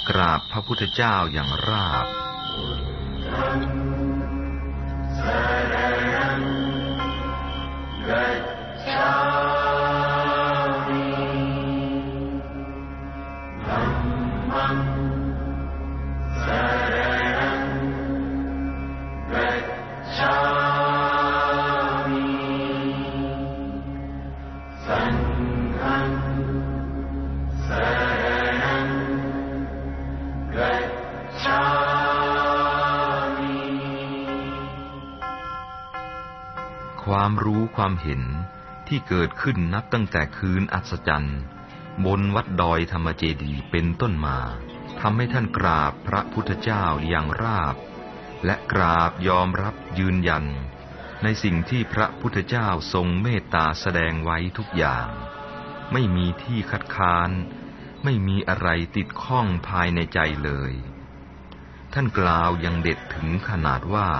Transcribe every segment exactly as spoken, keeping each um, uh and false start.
กราบพระพุทธเจ้าอย่างราบความรู้ความเห็นที่เกิดขึ้นนับตั้งแต่คืนอัศจรรย์บนวัดดอยธรรมเจดีย์เป็นต้นมาทำให้ท่านกราบพระพุทธเจ้าอย่างราบและกราบยอมรับยืนยันในสิ่งที่พระพุทธเจ้าทรงเมตตาแสดงไว้ทุกอย่างไม่มีที่คัดค้านไม่มีอะไรติดข้องภายในใจเลยท่านกล่าวยังเด็ดถึงขนาดว่า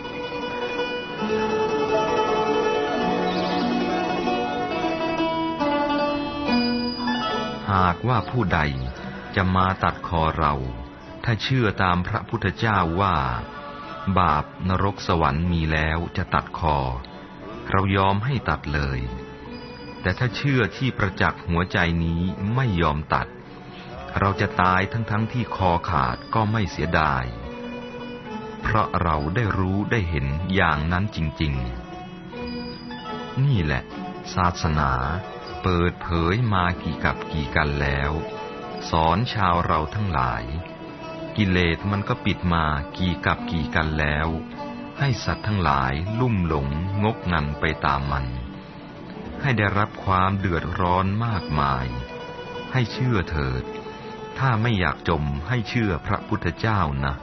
หากว่าผู้ใดจะมาตัดคอเราถ้าเชื่อตามพระพุทธเจ้าว่าบาปนรกสวรรค์มีแล้วจะตัดคอเรายอมให้ตัดเลยแต่ถ้าเชื่อที่ประจักษ์หัวใจนี้ไม่ยอมตัดเราจะตายทั้งๆ ท, ที่คอขาดก็ไม่เสียดายเพราะเราได้รู้ได้เห็นอย่างนั้นจริงๆนี่แหละศาสนาเปิดเผยมากี่กับกี่กันแล้วสอนชาวเราทั้งหลายกิเลสมันก็ปิดมากี่กับกี่กันแล้วให้สัตว์ทั้งหลายลุ่มหลงงกงันไปตามมันให้ได้รับความเดือดร้อนมากมายให้เชื่อเถิดถ้าไม่อยากจมให้เชื่อพระพุทธเจ้านะ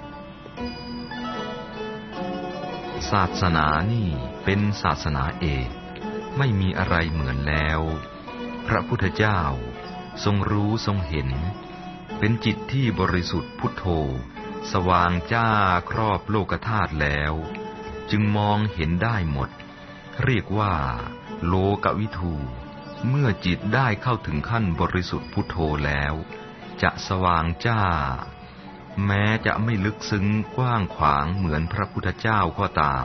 ศาสนานี่เป็นศาสนาเอกไม่มีอะไรเหมือนแล้วพระพุทธเจ้าทรงรู้ทรงเห็นเป็นจิตที่บริสุทธิ์พุทโธสว่างจ้าครอบโลกธาตุแล้วจึงมองเห็นได้หมดเรียกว่าโลกวิทูเมื่อจิตได้เข้าถึงขั้นบริสุทธิ์พุทโธแล้วจะสว่างจ้าแม้จะไม่ลึกซึ้งกว้างขวางเหมือนพระพุทธเจ้าก็ตาม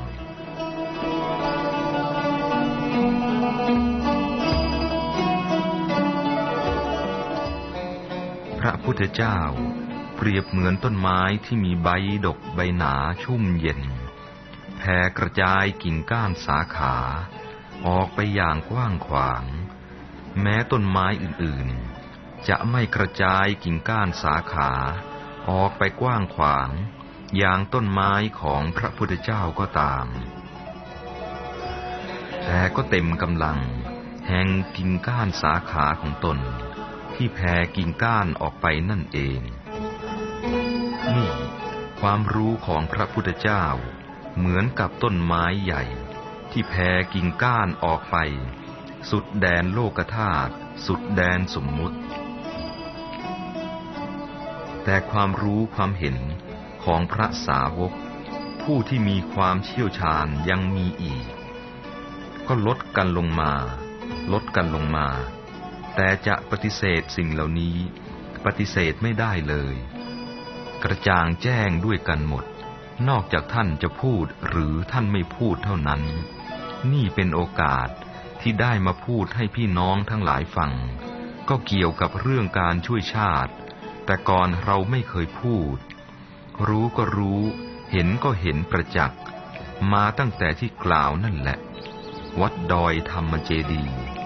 พระพุทธเจ้าเปรียบเหมือนต้นไม้ที่มีใบดกใบหนาชุ่มเย็นแผ่กระจายกิ่งก้านสาขาออกไปอย่างกว้างขวางแม้ต้นไม้อื่นๆจะไม่กระจายกิ่งก้านสาขาออกไปกว้างขวางอย่างต้นไม้ของพระพุทธเจ้าก็ตามแต่ก็เต็มกำลังแห่งกิ่งก้านสาขาของตนที่แผ่กิ่งก้านออกไปนั่นเองนี่ความรู้ของพระพุทธเจ้าเหมือนกับต้นไม้ใหญ่ที่แผ่กิ่งก้านออกไปสุดแดนโลกธาตุสุดแดนสมมุติแต่ความรู้ความเห็นของพระสาวกผู้ที่มีความเชี่ยวชาญยังมีอีกก็ลดกันลงมาลดกันลงมาแต่จะปฏิเสธสิ่งเหล่านี้ปฏิเสธไม่ได้เลยกระจ่างแจ้งด้วยกันหมดนอกจากท่านจะพูดหรือท่านไม่พูดเท่านั้นนี่เป็นโอกาสที่ได้มาพูดให้พี่น้องทั้งหลายฟังก็เกี่ยวกับเรื่องการช่วยชาติแต่ก่อนเราไม่เคยพูดรู้ก็รู้เห็นก็เห็นประจักษ์มาตั้งแต่ที่กล่าวนั่นแหละวัดดอยธรรมเจดีย์